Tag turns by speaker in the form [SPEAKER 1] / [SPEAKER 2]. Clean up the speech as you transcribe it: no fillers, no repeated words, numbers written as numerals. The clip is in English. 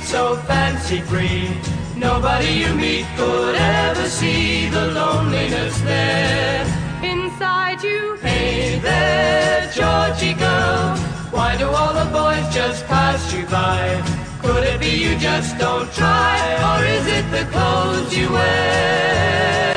[SPEAKER 1] so fancy-free. Nobody you meet could ever see the loneliness there
[SPEAKER 2] inside you.
[SPEAKER 1] Hey there, Georgie girl, why do all the boys just pass you by? Could it be you just don't try, or is it the clothes you wear?